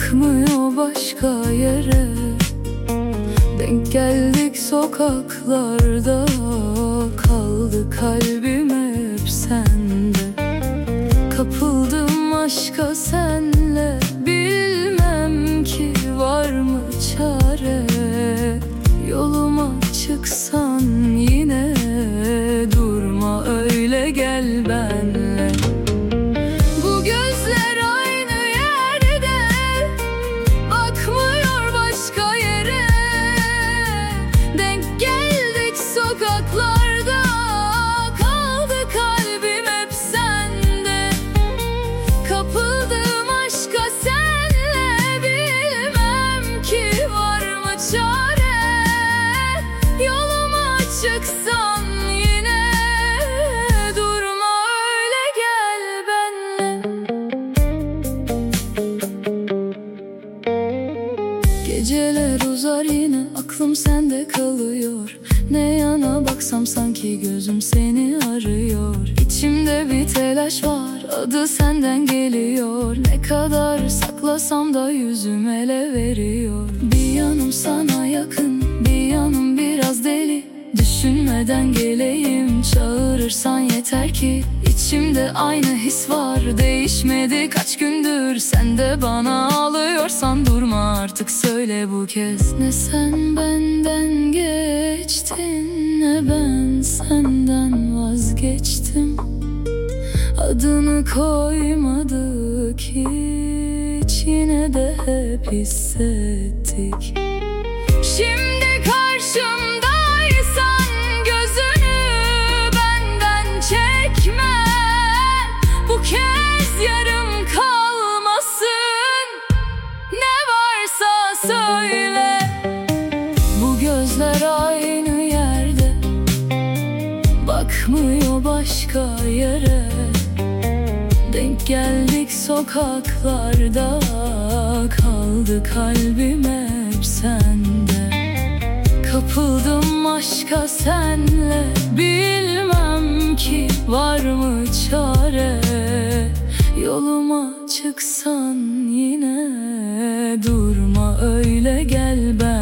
bakmıyor başka yere. Denk geldik sokaklarda, kaldı kalbim hep sende. Kapıldım aşka senle, bilmem ki var mı çare. Yoluma çıksan yine, durma öyle gel benle. Bu gözler aynı yerde, bakmıyor başka yere. Denk geldik sokaklarda, kaldı kalbim hep sende. Kapıldım aşka senle, bilmem ki var mı çare. Yoluma çıksan yine, durma öyle gel benle. Geceler uzar yine, aklım sende kalıyor. Ne yana baksam sanki gözüm seni arıyor. İçimde bir telaş var, adı senden geliyor. Ne kadar saklasam da yüzüm ele veriyor. Bir yanım sana yakın, bir yanım biraz deli. Düşünmeden geleyim, çağırırsan yeter ki. İçimde aynı his var, değişmedi kaç gündür. Sen de bana ağlıyorsan durma artık, söyle bu kez. Ne sen benden geçtin, ne ben senden vazgeçtim. Adını koymadık hiç, yine de hep hissettik. Şimdi karşımdaysan gözünü benden çekme. Bu kez yarım kalmasın, ne varsa söyle. Bu gözler aynı yerde, bakmıyor başka yere. Denk geldik sokaklarda, kaldı kalbim hep sende. Kapıldım aşka senle, bilmem ki var mı çare. Yoluma çıksan yine, durma öyle gel ben.